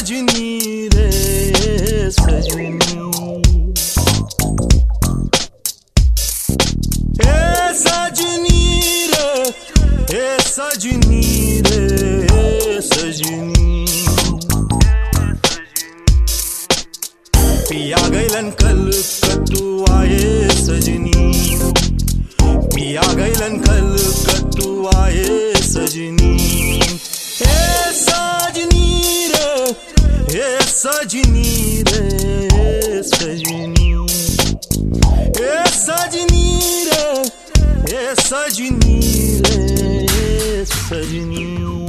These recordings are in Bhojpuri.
सजनी रे सजनी, ए सजनी रे, ए सजनी रे सजनी। पिया गैलन कल कतुआए सजनी, पिया गैलन कल कतुआए सजनी। ए सजनी रे, ए सजनी रे सजनी, ए सजनी रे, ए सजनी रे सजनी।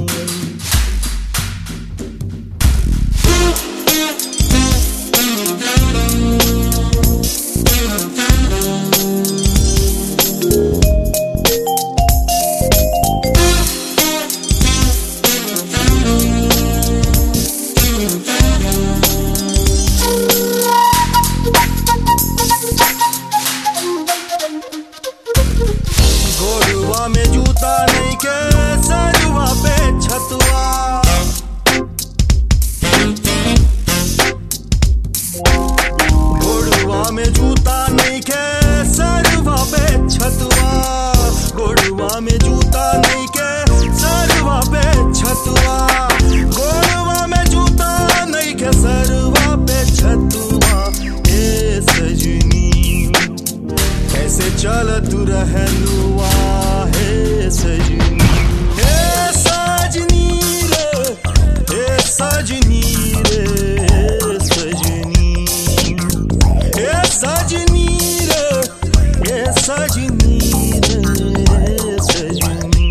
गोरुआ में जूता नहीं के सरुआ पे छतुआ, गोरुआ में जूता नहीं के सरुआ पे छतुआ, गोरुआ में जूता नहीं के सरुआ पे छतुआ, गोरुआ में जूता नहीं के सरुआ पे छतुआ। ए सजनी कैसे चल तू रहनुआ है सजनी, हे सजनी रे, हे सजनी रे सजनी, हे सजनी रे, हे सजनी रे सजनी।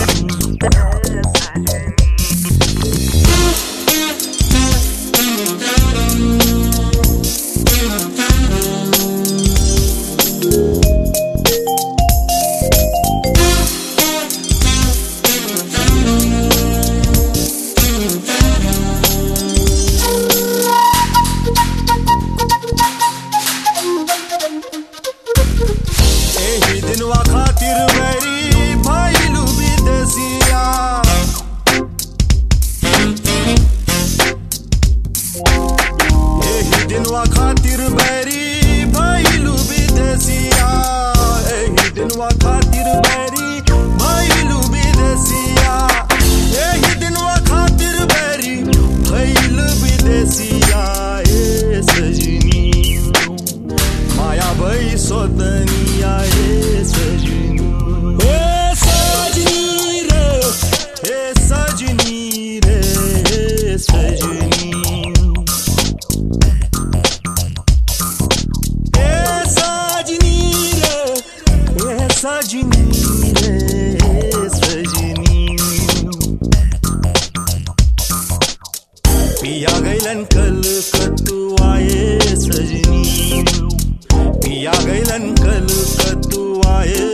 एही दिनवा खातिर मेरी भइलू विदेसिया, एही दिनवा खातिर मेरी भइलू विदेसिया, एही दिनवा खातिर मेरी भइलू विदेसिया, एही दिनवा खातिर मेरी भइलू विदेसिया। ए सजनी माया भई सोतनिया ए सजनी, ए सजनी रे, ए सजनी रे सजनी, ए सजनी रे, ए सजनी रे सजनी। पिया गैलन कल कतुआए सजनी, पिया गैलन कल कतुआए